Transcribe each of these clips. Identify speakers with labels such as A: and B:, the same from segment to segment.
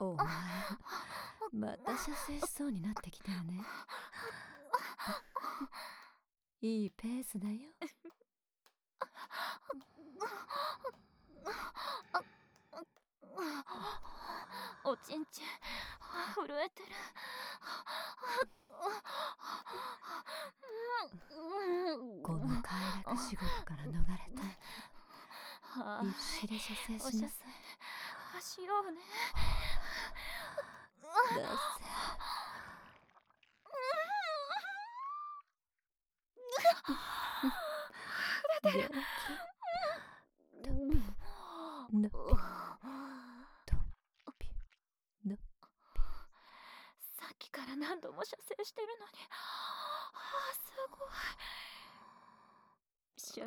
A: お前また射精しそうになってきたよね。いいペースだよ。
B: おちんちん震えてる。
A: この快楽地獄から逃れたいなら必死で射精しなさい。
B: しようね。
A: 出せ。元気。ドピノピドピノピ。
B: さっきから何度も射精してるのに、すごい。射精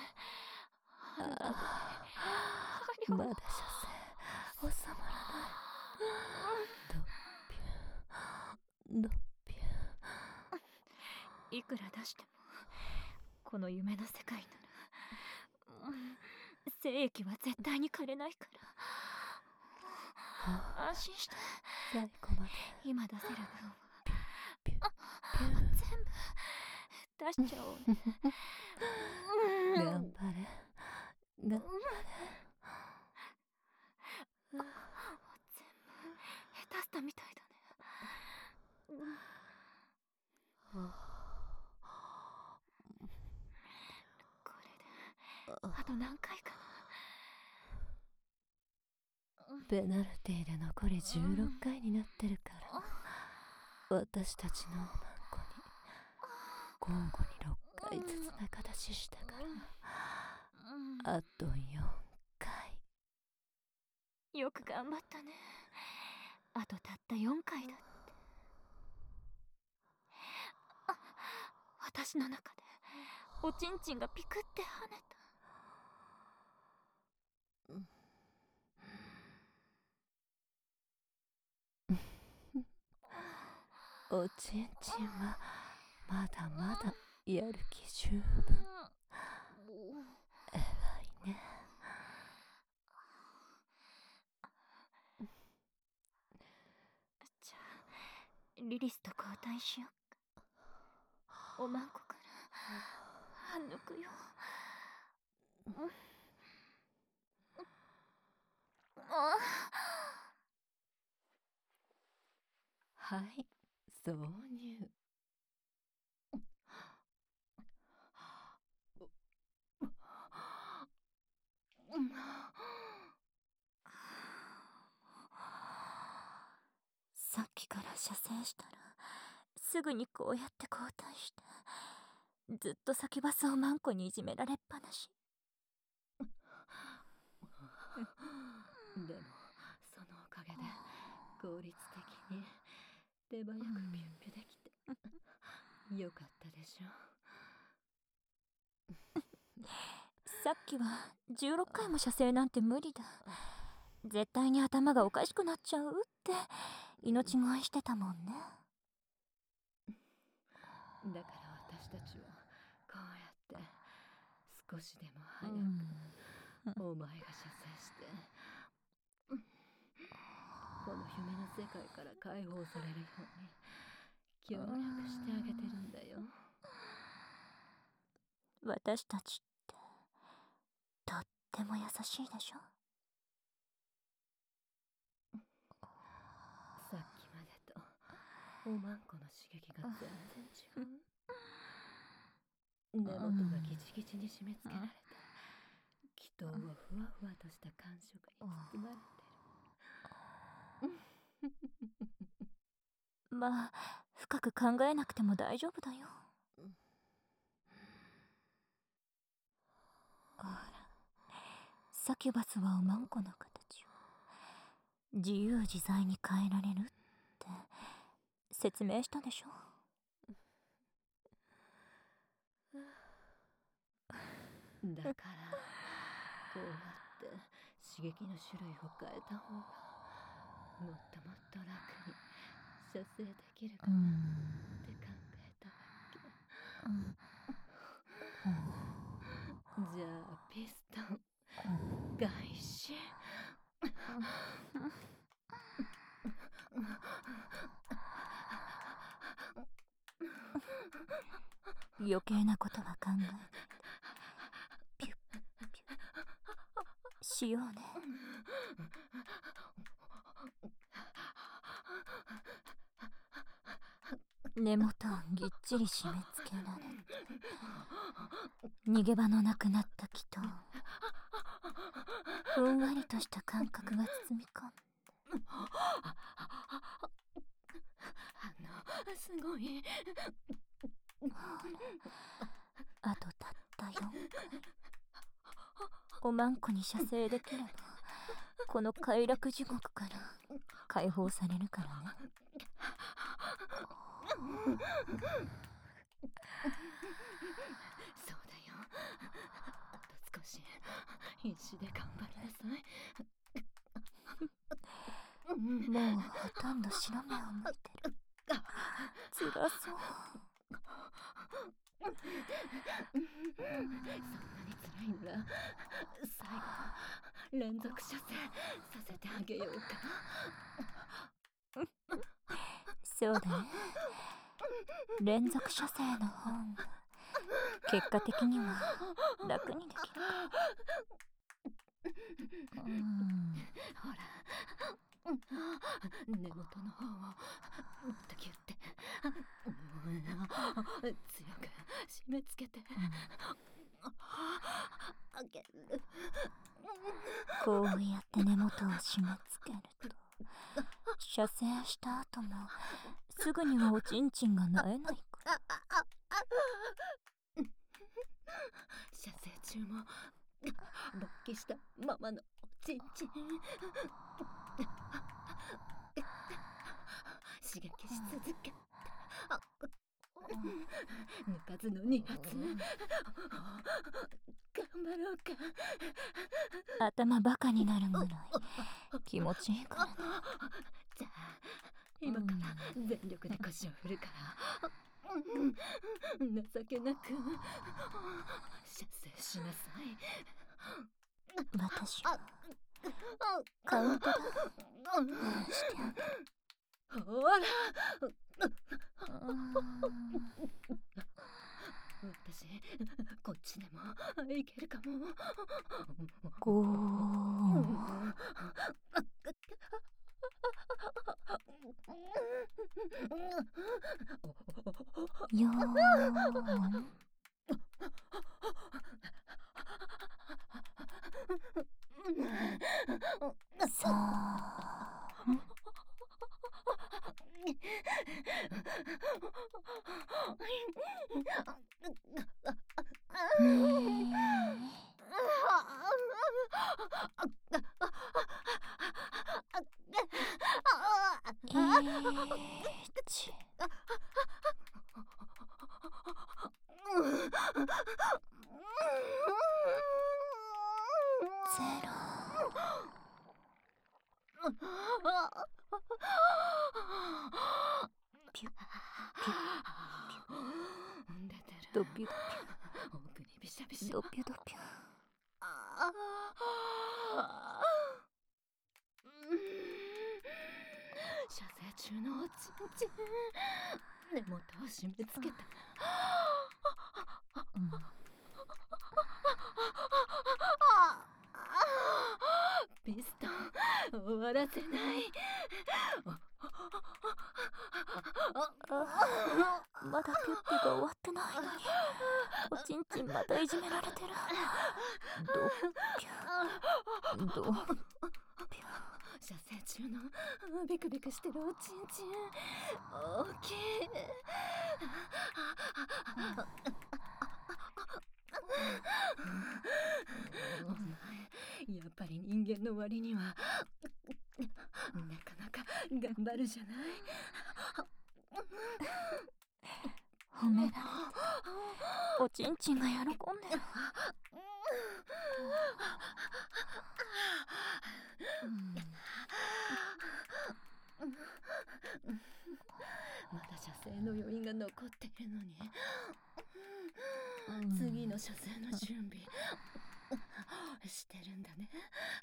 A: まだ射精収まらない。ドピュドピュ。
B: いくら出してもこの夢の世界なら精液は絶対に枯れないから、安心して。
A: 最後まで
B: 今出せる分は
A: ピュピュ
B: 全部出しちゃおうね。
A: 頑張れ頑張れ。
B: 全部下手したみたいだね。これであと何回かな。
A: ペナルティーで残り16回になってるから、私たちのマンコに交互に6回ずつ仲出ししたから、あと4回。
B: よく頑張ったね。あとたった4回だって。私の中でおちんちんがピクって跳ねた。
A: おちんちんはまだまだやる気十分。偉いね。
B: じゃあリリスと交代しよっか。おまんこから抜くよ。
A: はい、挿入。
B: さっきから射精したらすぐにこうやって交代して、ずっと先バスをマンコにいじめられっぱなし。
A: でもそのおかげで効率的に手早くピュンピュできてよかったでしょ。
B: さっきは16回も射精なんて無理だ、絶対に頭がおかしくなっちゃうって命乞いしてたもんね。
A: だから私たちはこうやって少しでも早くお前が射精してこの夢の世界から解放されるように協力してあげてるんだよ。
B: 私たちってとっても優しいでしょ。
A: さっきまでとおまんこの刺激が全然違う。根元がギチギチに締め付けられて気筒はふわふわとした感触に包まれてる。
B: まあ深く考えなくても大丈夫だよ。ほらサキュバスはおまんこの形を自由自在に変えられるって説明したでしょ。
A: だからこうやって刺激の種類を変えた方がもっともっと楽に射精できるかなって考えたわけ。じゃあピストン開始。
B: 余計なことは考えないでピュッピュッしようね。根元をぎっちり締め付けられ逃げ場のなくなった気とふんわりとした感覚が包み込ん
A: すごい。
B: あとたった4回おまんこに射精できればこの快楽地獄から解放されるからね。
A: そうだよ。あと少し必死で頑張りなさい。
B: もうほとんど白目を向いてる。辛そう。
A: そんなに辛いなら最後連続射精させてあげようか。
B: そうだね。連続射精の方が結果的には楽にできるか。
A: ほら、根元の方をもっとギュッて強く締め付けてあげる。
B: こうやって根元を締め付けると射精した後もすぐにはおちんちんがなえないから。
A: 射精中も勃起したままのおちんちん刺激し続けて抜かずの2発頑張ろうか。
B: 頭バカになるぐらい気持ちいいからね。
A: じゃあ今から全力で腰を振るから情けなく射精しなさい。
B: 私はカウントダウンしてあげる。
A: ほら私こっちでもいけるかも。
B: ゴーよーんさーん1ゼロ。ピュッピュッピュッ
A: 出てる。
B: ドピュド
A: 奥にビシャビシャ。
B: ピュドピュドピュ。
A: 射精中のおちんちん根元を締め付けた。ピストン終わらせない。
B: まだピュッピが終わってないのにおちんちんまたいじめられてる。ドピュドピュ。
A: 射精中のビクビクしてるおちんちん大きい。お前やっぱり人間の割にはなかなか頑張るじゃない。
B: 褒められておちんちんが喜んでる。
A: まだ射精の余韻が残っているのに、次の射精の準備してるんだね。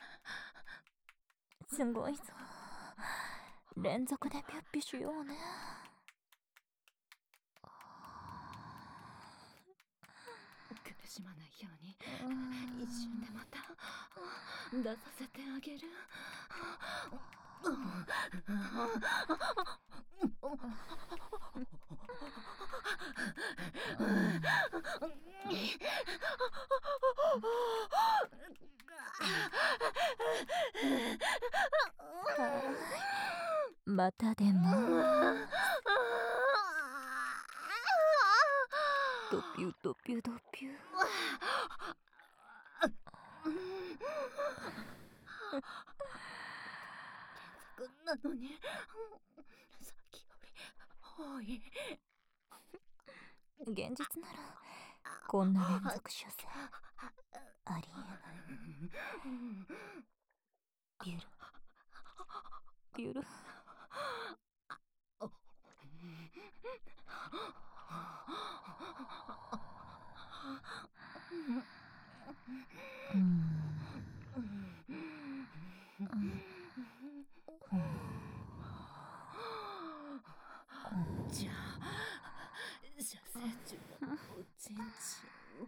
B: すごいぞ。連続でピュッピしようね。
A: しまないように一瞬でまた出させてあげる。
B: またでもドピュドピュドピュ。
A: なのにさっきより多い。
B: 現実ならこんな連続射精ありえない。ビュルビュル。
A: じゃあ射精中のおちんちんを。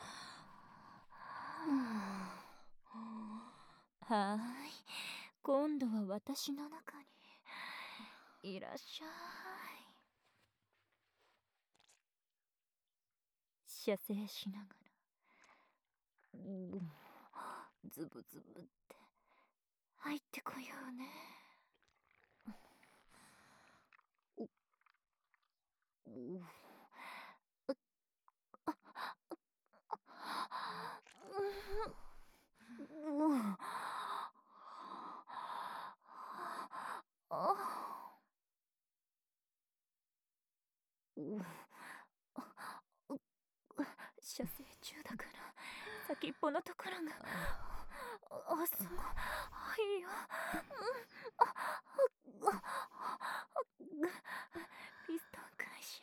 B: はーい、今度は私の中にいらっしゃい。射精しながらズブズブって入ってこようね。射精中だから先っぽのところがすごいよ。ピストン開始。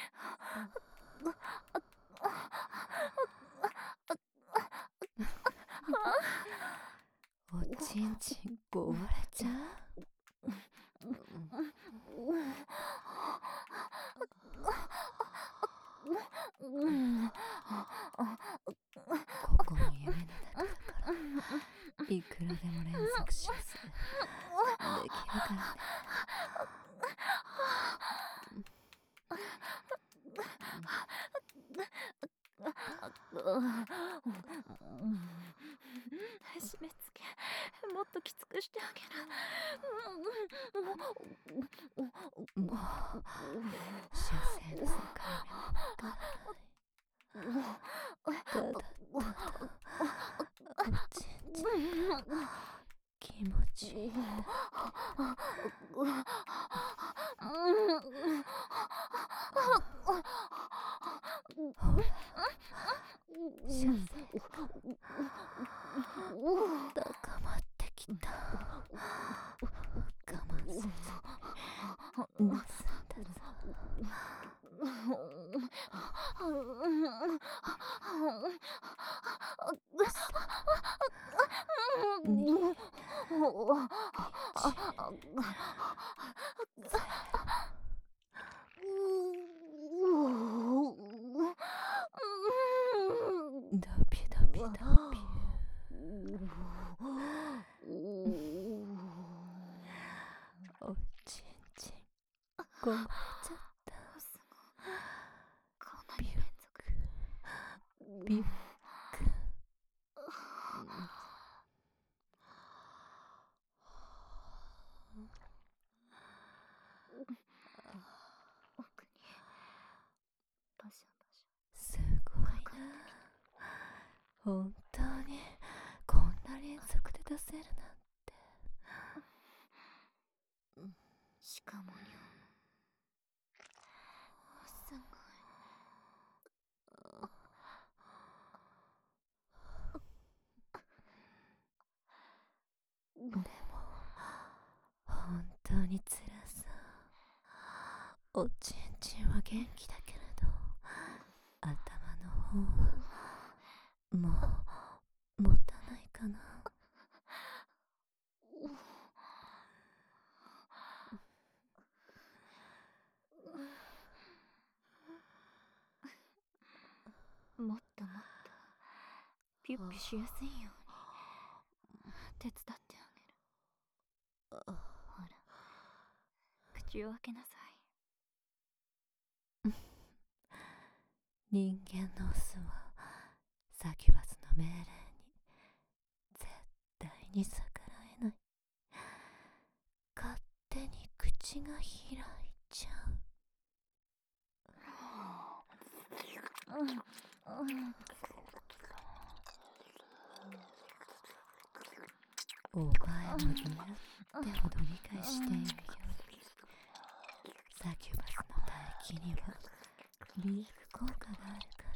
A: おちんちん壊れちゃう。ここも夢の中だからいくらでも連続射精できるからね。
B: 締め付けもっときつくしてあげる。
A: もう射精の境目もわからない。ただただおちんちん気持ちいい。ほら射精高まってきた。我慢せずに盗んだぞ。ドピュドピュドピュ。おちんちん壊れちゃった。ビュックビュック。
B: 奥にバシャバシ
A: すごいな。本当にこんな連続で出せるなんて。
B: しかもよすごい。
A: でも本当に辛さ。おちんちんは元気だけれど頭の方はもう持たないかな。
B: もっともっとピュッピュしやすいように手伝ってあげる。ほら、口を開けなさい。
A: 人間のオスはサキュバスの命令に絶対に逆らえない。勝手に口が開いちゃう。お前も言ってほど理解しているよ。サキュバスの唾液には美白効果があるから、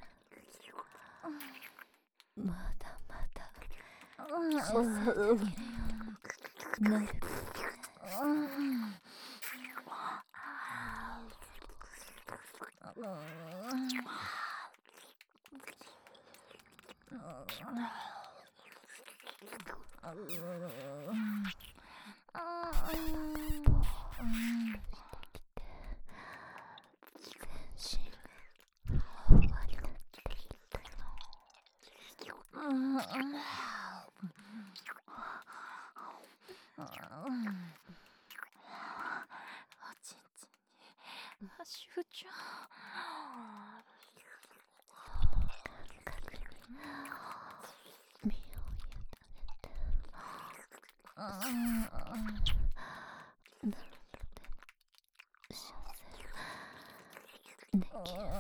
A: まだまだ射精できるようになるからね。全身がふわふわになってきたよ。
B: おちんちんに足ふちゃ
A: 感覚に身を委ねて、なので射精できるか。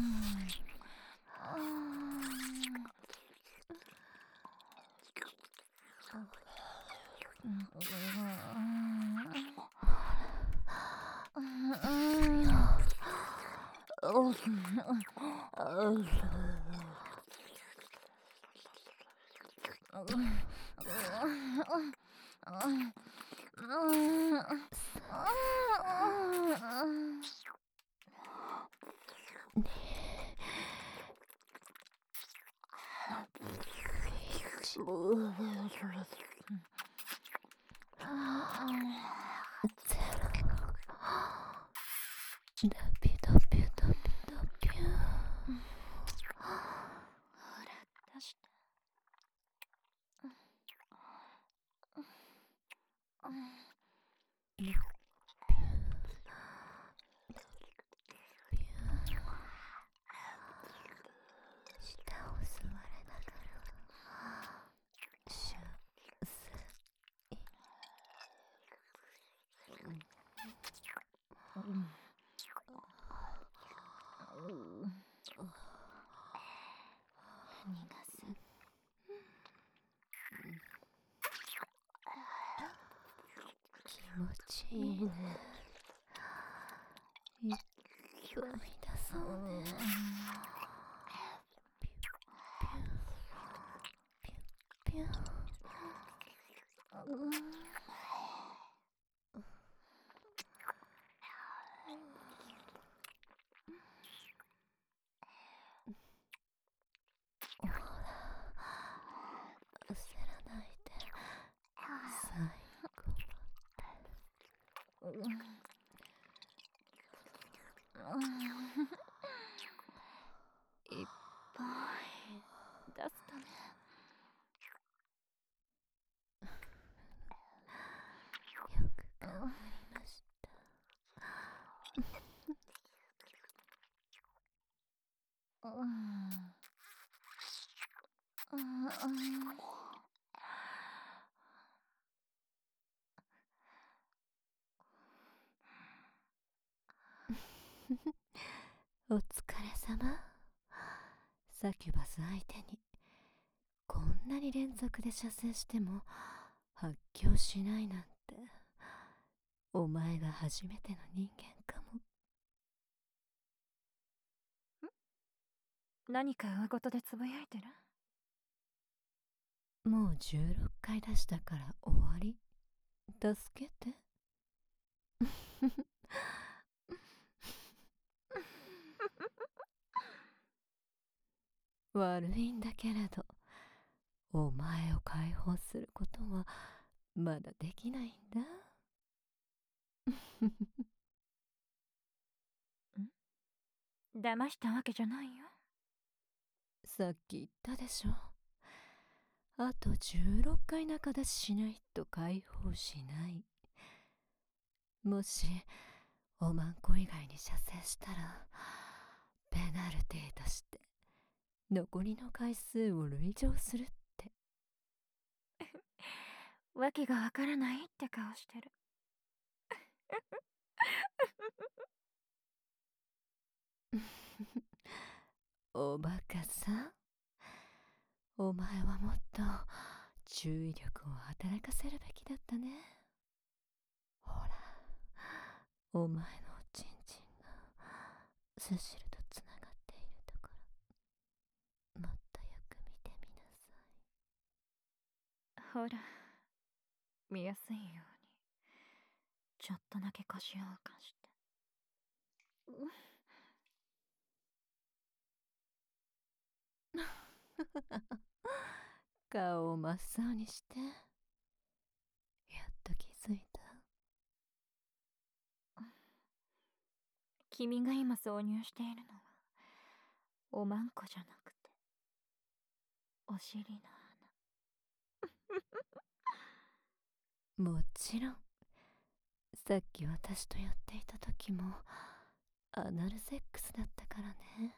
A: ドピドピドピドピュー。
B: ほら、出して。
A: 下を吸われながらシュッス
B: 逃がす。
A: 気持ちいいね。いっぱい出そうね。ピュッピュッピュッピュッ。ほら、焦らないで。最後まで。
B: いっぱい出すたね。
A: よく頑張りました。お疲れ様。サキュバス相手にこんなに連続で射精しても発狂しないなんて、お前が初めての人間かも。
B: 何か大事でつぶやいてる？
A: もう16回出したから終わり。助けて。悪いんだけれど、お前を解放することはまだできないんだ。
B: 騙したわけじゃないよ。
A: さっき言ったでしょ。 あと16回中出ししないと解放しない。もしおまんこ以外に射精したらペナルティとして残りの回数を累乗するって。
B: わけがわからないって顔してる。
A: おバカさん、お前はもっと注意力を働かせるべきだったね。ほら、お前のおちんちんがセシルとつながっているところ、もっとよく見てみなさい。
B: ほら、見やすいようにちょっとだけ腰を浮かして。
A: 顔を真っ青にして、やっと気づいた。
B: 君が今挿入しているのはおまんこじゃなくてお尻の
A: もちろん、さっき私とやっていた時もアナルセックスだったからね。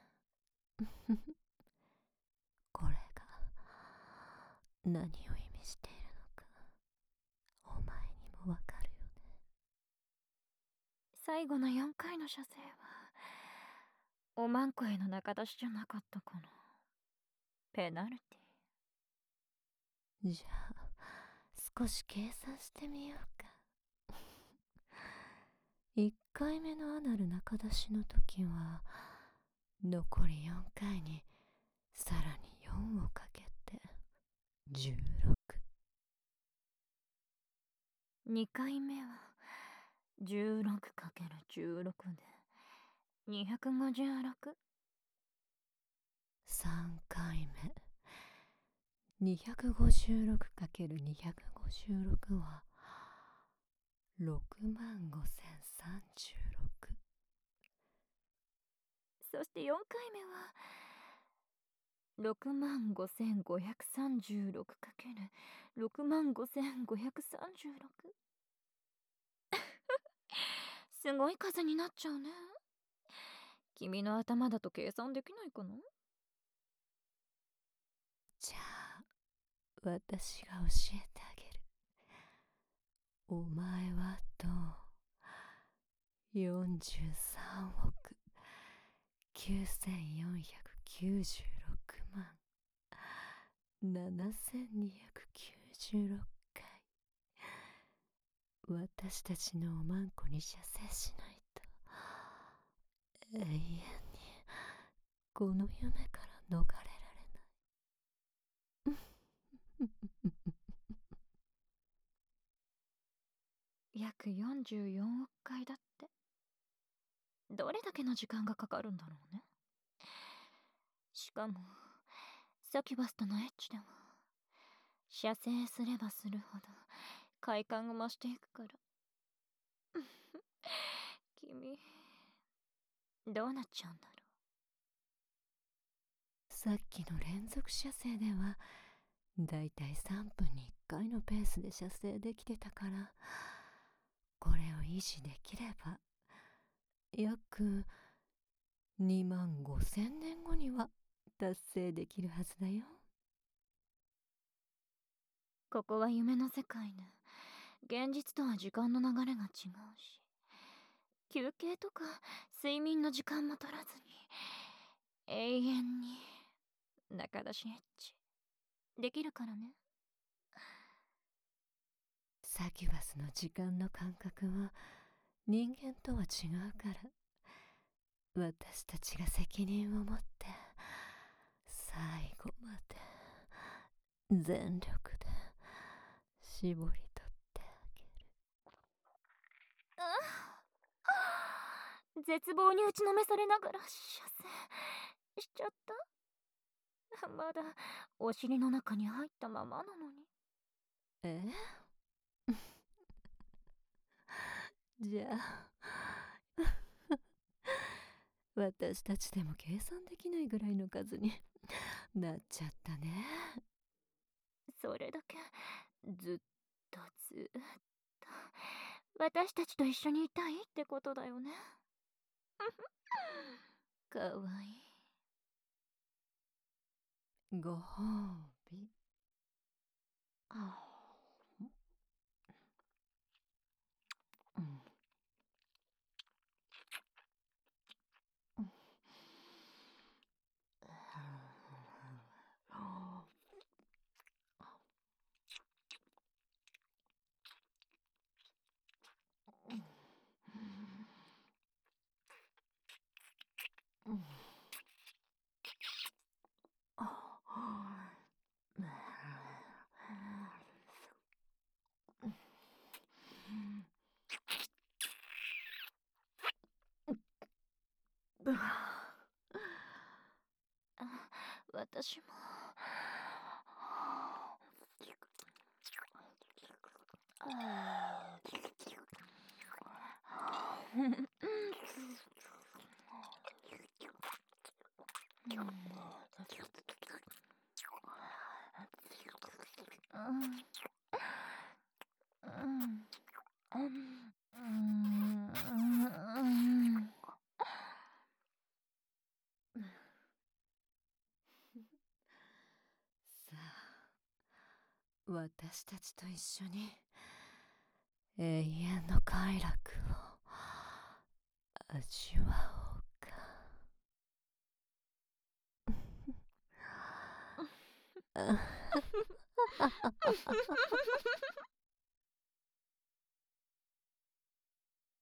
A: これが何を意味しているのか、お前にもわかるよね。
B: 最後の4回の射精はおまんこへの中出しじゃなかったかな。ペナルテ
A: じゃあ少し計算してみようか。1回目のアナル中出しの時は残り4回にさらに4をかけて16。
B: ィ。2回目は 16×16 で 256。
A: 3回目 256×256 は65036。
B: そして4回目は 65,536×65536 すごい数になっちゃうね。君の頭だと計算できないかな。
A: じゃあ私が教えてあげる。お前はと43億9496万7296回、私たちのおまんこに射精しないと永遠にこの夢から逃れられない。
B: 約44億回だって。どれだけの時間がかかるんだろうね。しかもサキュバスとのエッチでは射精すればするほど快感が増していくから。君どうなっちゃうんだろ
A: さっきの連続射精ではだいたい3分に1回のペースで射精できてたから、これを維持できれば約25000年後には達成できるはずだよ。
B: ここは夢の世界ね。現実とは時間の流れが違うし、休憩とか睡眠の時間も取らずに永遠に中出しエッチできるからね。
A: サキュバスの時間の感覚は人間とは違うから、私たちが責任を持って最後まで全力で絞り取ってあげる。
B: 絶望に打ちのめされながら射精しちゃった。まだお尻の中に入ったままなのに。
A: えじゃあ私たちでも計算できないぐらいの数になっちゃったね。
B: それだけずっとずっと私たちと一緒にいたいってことだよね。かわいい。
A: ご褒美。あうん。
B: 私も。
A: さあ、私たちと一緒に永遠の快楽を味わおうか。